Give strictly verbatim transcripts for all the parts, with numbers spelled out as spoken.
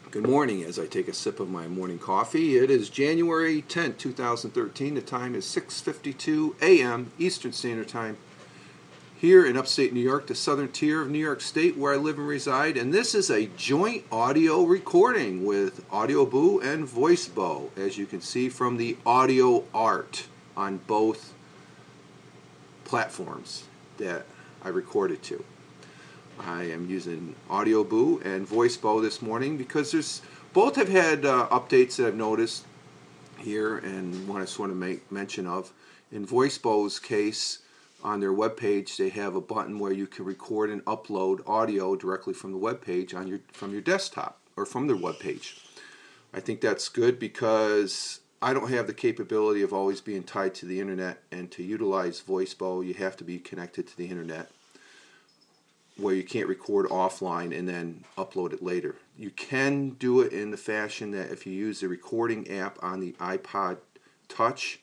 Good morning as I take a sip of my morning coffee. It is January tenth, two thousand thirteen. The time is six fifty-two a m Eastern Standard Time here in upstate New York, the southern tier of New York State where I live and reside. And this is a joint audio recording with AudioBoo and VoiceBo, as you can see from the audio art on both platforms that I recorded to. I am using AudioBoo and VoiceBo this morning because there's both have had uh, updates that I've noticed here and want to sort of make mention of. In VoiceBo's case, on their webpage, they have a button where you can record and upload audio directly from the webpage on your from your desktop or from their webpage. I think that's good because I don't have the capability of always being tied to the internet, and to utilize VoiceBo, you have to be connected to the internet, where you can't record offline and then upload it later. You can do it in the fashion that if you use the recording app on the iPod Touch,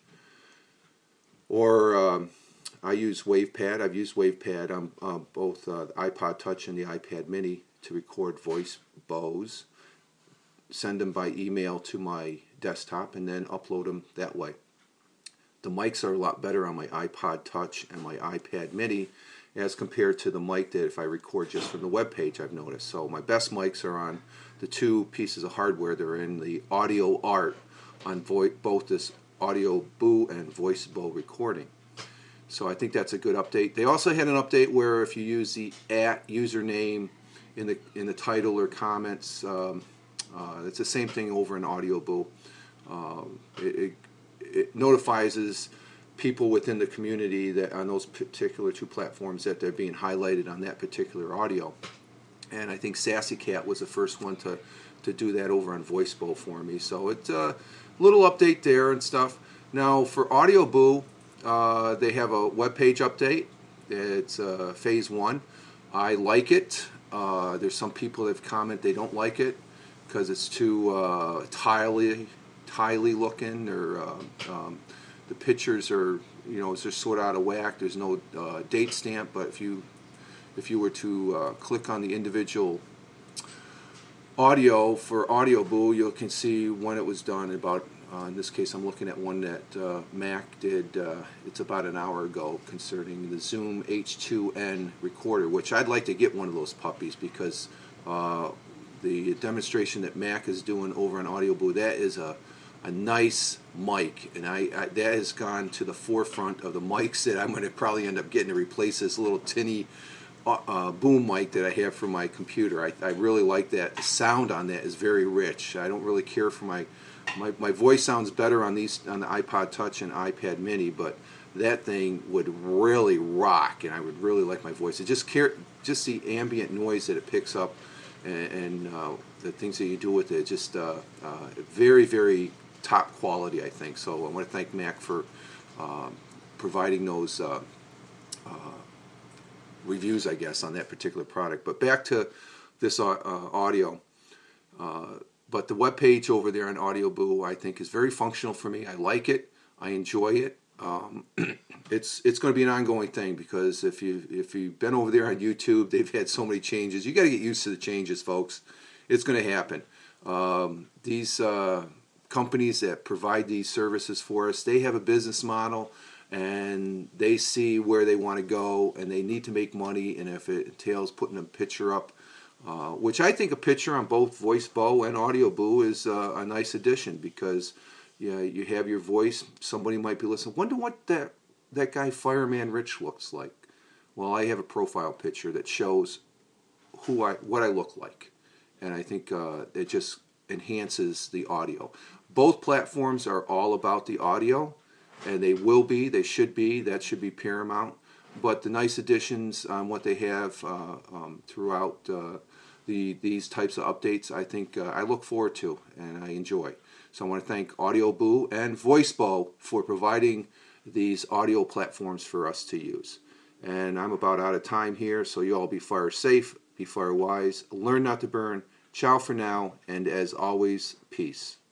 or um, I use WavePad. I've used WavePad on uh, both uh, the iPod Touch and the iPad Mini to record voice bows, send them by email to my desktop, and then upload them that way. The mics are a lot better on my iPod Touch and my iPad Mini as compared to the mic that if I record just from the web page, I've noticed. So my best mics are on the two pieces of hardware that are in the audio art on vo both this AudioBoo and VoiceBo recording. So I think that's a good update. They also had an update where if you use the at username in the in the title or comments, um, uh, it's the same thing over in AudioBoo. Um, it, it, it notifies people within the community that on those particular two platforms that they're being highlighted on that particular audio. And I think Sassy Cat was the first one to, to do that over on VoiceBo for me. So it's a little update there and stuff. Now for AudioBoo, uh, they have a web page update. It's uh, phase one. I like it. Uh, there's some people that have commented they don't like it because it's too uh, tiley, tiley looking, or uh, um, the pictures are, you know, it's just sort of out of whack. There's no uh, date stamp, but if you if you were to uh, click on the individual audio for AudioBoo, you can see when it was done. About uh, in this case, I'm looking at one that uh, Mac did. Uh, it's about an hour ago, concerning the Zoom H two N recorder, which I'd like to get one of those puppies because uh, the demonstration that Mac is doing over on AudioBoo, that is a a nice mic, and I, I that has gone to the forefront of the mics that I'm going to probably end up getting to replace this little tinny uh, uh, boom mic that I have for my computer. I, I really like that. The sound on that is very rich. I don't really care for my my my voice sounds better on these on the iPod Touch and iPad Mini, but that thing would really rock, and I would really like my voice. It just care just the ambient noise that it picks up, and, and uh, the things that you do with it, just uh, uh, very very top quality, I think. So I want to thank Mac for um, providing those uh, uh, reviews, I guess, on that particular product. But back to this uh, uh, audio. Uh, but the web page over there on AudioBoo, I think, is very functional for me. I like it. I enjoy it. Um, it's it's going to be an ongoing thing because if you if you've been over there on YouTube, they've had so many changes. You got to get used to the changes, folks. It's going to happen. Um, these uh, companies that provide these services for us, they have a business model and they see where they want to go, and they need to make money. And if it entails putting a picture up, uh, which I think a picture on both VoiceBo and AudioBoo is uh, a nice addition, because you know, you have your voice, somebody might be listening, wonder what that that guy Fireman Rich looks like. Well, I have a profile picture that shows who I what I look like, and I think uh, it just enhances the audio. Both platforms are all about the audio, and they will be, they should be, that should be paramount. But the nice additions on what they have uh, um, throughout uh, the these types of updates, I think uh, I look forward to and I enjoy. So I want to thank AudioBoo and VoiceBo for providing these audio platforms for us to use. And I'm about out of time here, so you all be fire safe, be fire wise, learn not to burn. Ciao for now, and as always, peace.